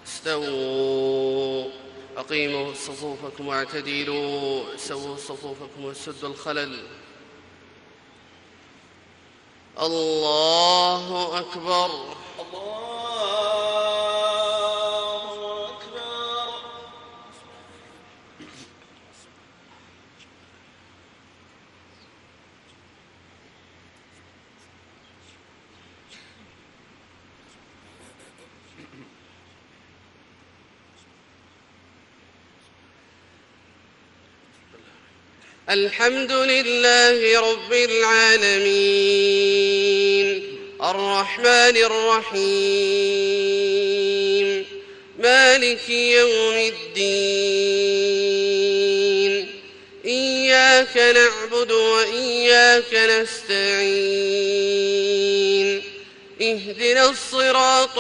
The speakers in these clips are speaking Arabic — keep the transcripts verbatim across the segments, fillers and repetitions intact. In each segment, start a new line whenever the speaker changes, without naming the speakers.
استووا أقيموا صفوفكم واعتدلوا سووا صفوفكم وسدوا الخلل. الله أكبر.
الله أكبر.
الحمد لله رب العالمين الرحمن الرحيم مالك يوم الدين إياك نعبد وإياك نستعين اهدنا الصراط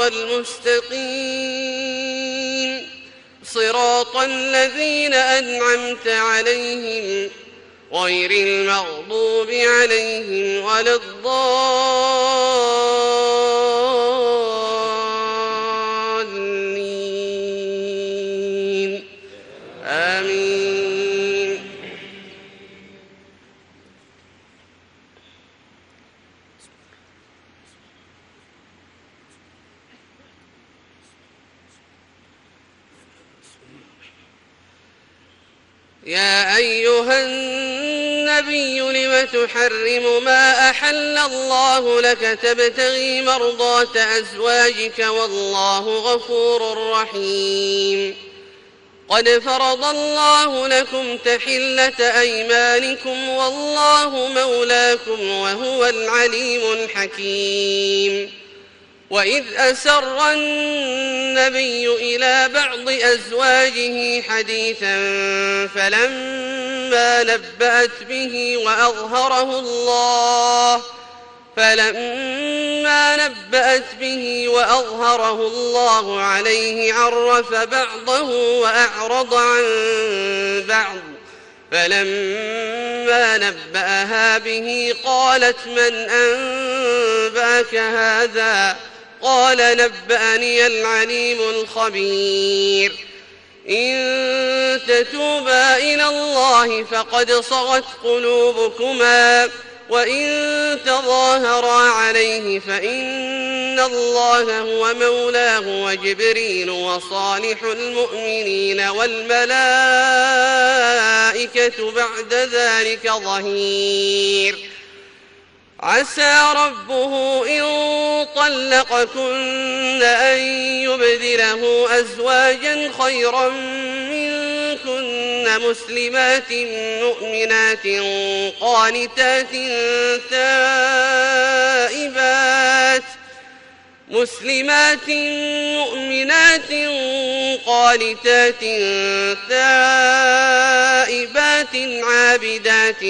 المستقيم صراط الذين أنعمت عليهم غير المغضوب عليهم ولا الضالين آمين. يا أيها النبي لم تحرم ما أحل الله لك تبتغي مرضات أزواجك والله غفور رحيم. قد فرض الله لكم تحلة أيمانكم والله مولاكم وهو العليم الحكيم. وإذ أسر النبي إلى بعض أزواجه حديثا فلما نبأت به وأظهره الله فلما نبأت به وأظهره الله عليه عرف بعضه وأعرض عن بعض فلما نبأها به قالت من أنبأك هذا قال نبأني العليم الخبير. إن تتوبا إلى الله فقد صغت قلوبكما وإن تظاهرا عليه فإن الله هو مولاه وجبريل وصالح المؤمنين والملائكة بعد ذلك ظهير. عسى ربه إن طلقكن أن يبدله أزواجا خيرا منكن مسلمات مؤمنات قانتات تائبات مسلمات مؤمنات قانتات تائبات عابدات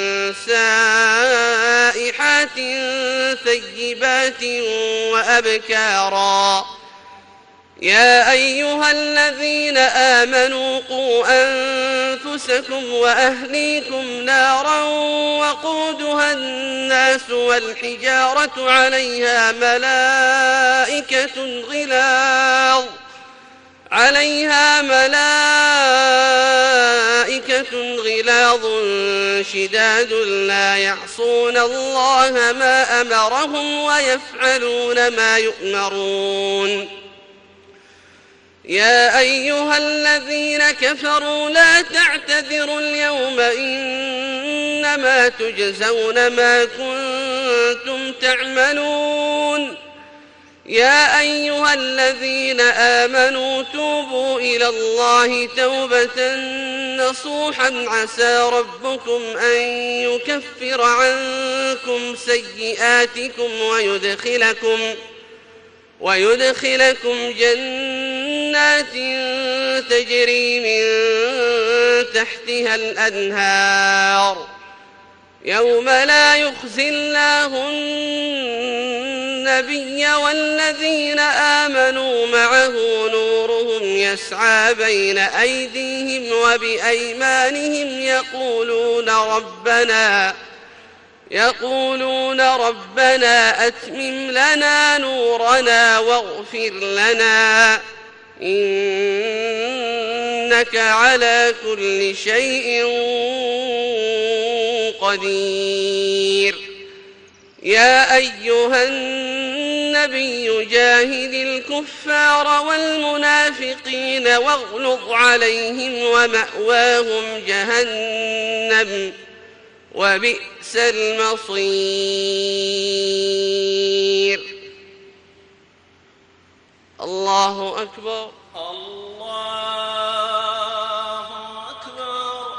سائحات ثيبات وأبكارا. يا أيها الذين آمنوا قوا أنفسكم وأهليكم نارا وقودها الناس والحجارة عليها ملائكة غلاظ عليها ملائكة غلاظ شداد لا يعصون الله ما أمرهم ويفعلون ما يؤمرون. يا أيها الذين كفروا لا تعتذروا اليوم إنما تجزون ما كنتم تعملون. يا أيها الذين آمنوا توبوا إلى الله توبة نصوحا عسى ربكم أن يكفر عنكم سيئاتكم ويدخلكم ويدخلكم جنات تجري من تحتها الأنهار يوم لا يخزي الله النبي والذين آمنوا معه نورهم يسعى بين أيديهم وبأيمانهم يقولون ربنا يقولون ربنا أتمم لنا نورنا واغفر لنا إنك على كل شيء قدير. يا أيها النبي جاهد الكفار والمنافقين واغلظ عليهم ومأواهم جهنم وبئس المصير. الله أكبر.
الله أكبر.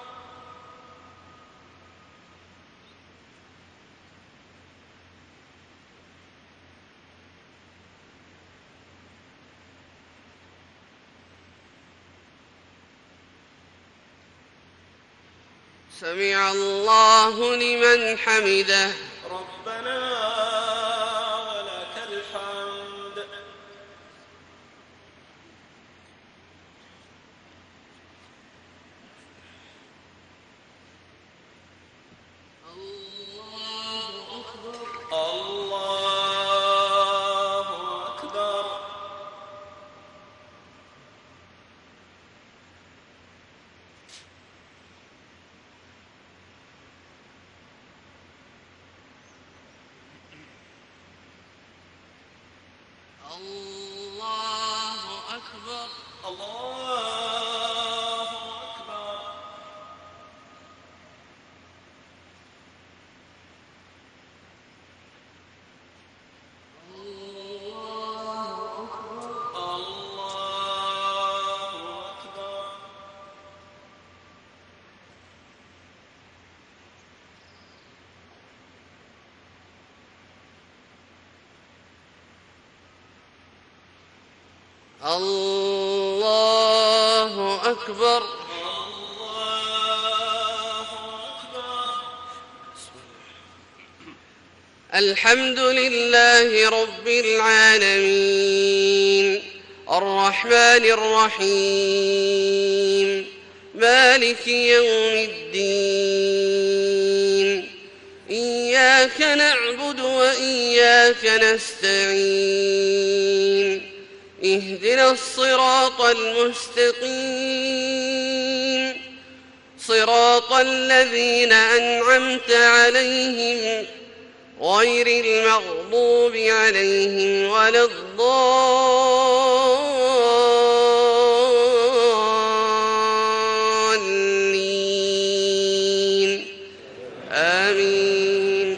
سمع الله لمن حمده.
ربنا ولك الحمد.
الله أكبر.
الله أكبر.
الله أكبر.
الله أكبر.
الله أكبر.
الله أكبر.
الحمد لله رب العالمين الرحمن الرحيم مالك يوم الدين. إياك نعبد وإياك نستعين. اهدنا الصراط المستقيم صراط الذين أنعمت عليهم غير المغضوب عليهم ولا الضالين. آمين.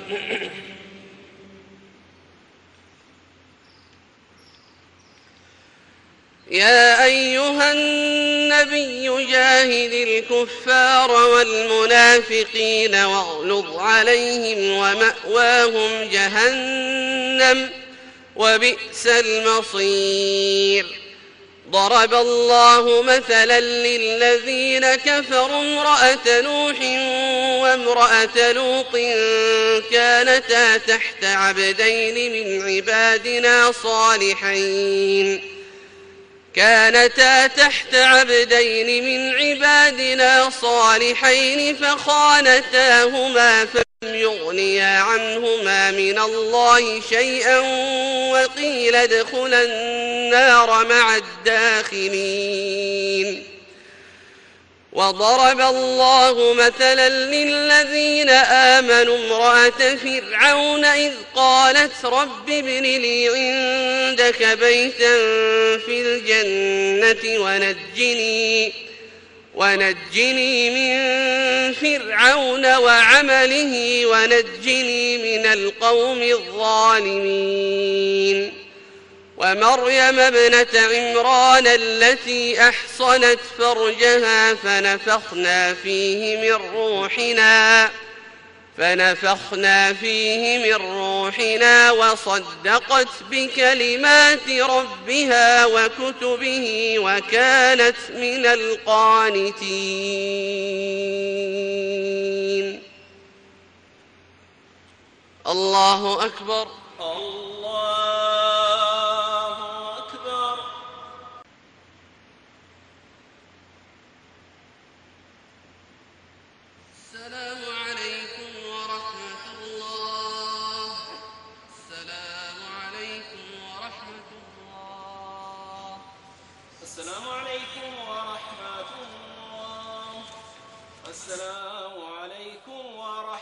يا أيها النبي جاهد الكفار والمنافقين واغلظ عليهم ومأواهم جهنم وبئس المصير. ضرب الله مثلا للذين كفروا امرأة نوح وامرأة لوط كانتا تحت عبدين من عبادنا صالحين كانتا تحت عبدين من عبادنا صالحين فخانتاهما فلم يغنيا عنهما من الله شيئا وقيل ادخلا النار مع الداخلين. وضرب الله مثلا للذين آمنوا امرأة فرعون إذ قالت رب ابن لي عندك بيتا في الجنة ونجني, ونجني من فرعون وعمله ونجني من القوم الظالمين. ومريم ابنة عمران التي أحصنت فرجها فنفخنا فيه من روحنا فنفخنا فيه من روحنا وصدقت بكلمات ربها وكتبه وكانت من القانتين. الله أكبر.
الله أكبر.
السلام عليكم ورحمة الله. السلام عليكم ورحمة الله.
السلام عليكم ورحمة الله. السلام عليكم ورحمة